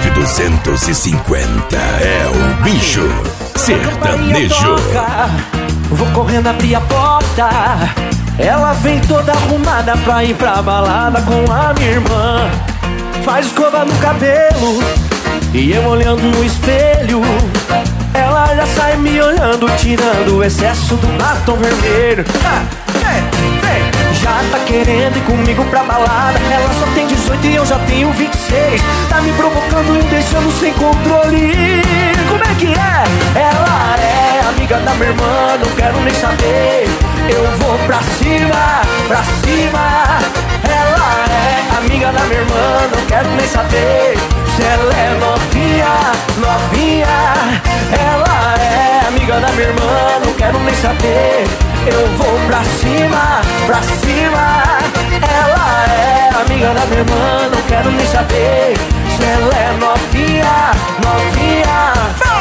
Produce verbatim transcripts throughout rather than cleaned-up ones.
nove duzentos e cinquenta é o bicho sertanejo. Vou correndo abrir a porta. Ela vem toda arrumada pra ir pra balada com a minha irmã. Faz escova no cabelo e eu olhando no espelho. Ela já sai me olhando, tirando o excesso do batom vermelho. ah, Vem, vem, já tá querendo ir comigo pra balada. Ela só tem dezoito e eu já tenho vinte e seis. Tá me provocando e deixando sem controle. Como é que é? Ela é amiga da minha irmã, não quero nem saber. Eu vou pra cima, pra cima. Ela é amiga da minha irmã, não quero nem saber se ela é novinha, novinha. Ela é amiga da minha irmã, não quero nem saber. Eu vou pra cima, pra cima. Ela é amiga da minha irmã, não quero nem saber se ela é novinha, novinha.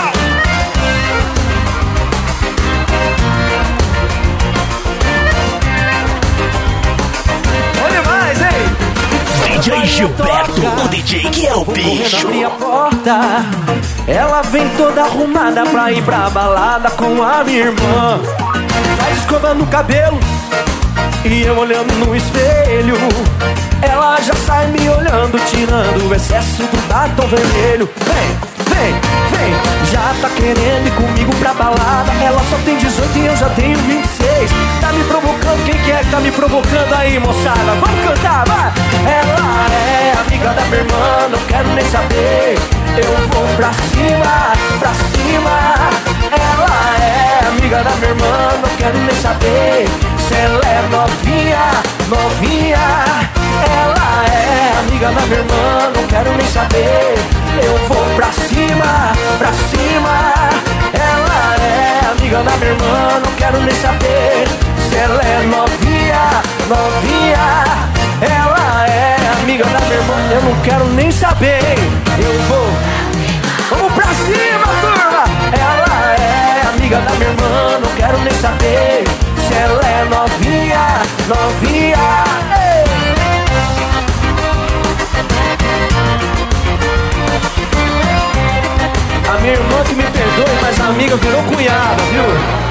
Olha mais, hein? D J Gilberto, o D J que é o bicho. Abri a porta. Ela vem toda arrumada pra ir pra balada com a minha irmã. Faz escova no cabelo e eu olhando no espelho. Ela já sai me olhando, tirando o excesso do batom vermelho. Vem, vem, vem, já tá querendo ir comigo pra balada. Ela só tem dezoito e eu já tenho vinte e seis. Tá me provocando, quem que é que tá me provocando aí, moçada? Vamos cantar, vai! Ela é amiga da minha irmã, não quero nem saber. Eu vou pra cima, pra cima. Ela é amiga da minha irmã, não quero nem saber se ela é novinha, novinha. Ela é amiga da minha irmã, não quero nem saber. Eu vou pra cima, pra cima. Ela é amiga da minha irmã, não quero nem saber se ela é novinha, novinha. Ela é amiga da minha irmã, eu não quero nem saber. Eu vou, vamos pra cima, turma. Ela é amiga da minha irmã, não quero nem saber se ela é novinha, novinha. Ei! A minha irmã que me perdoe, mas a amiga virou cunhada, viu?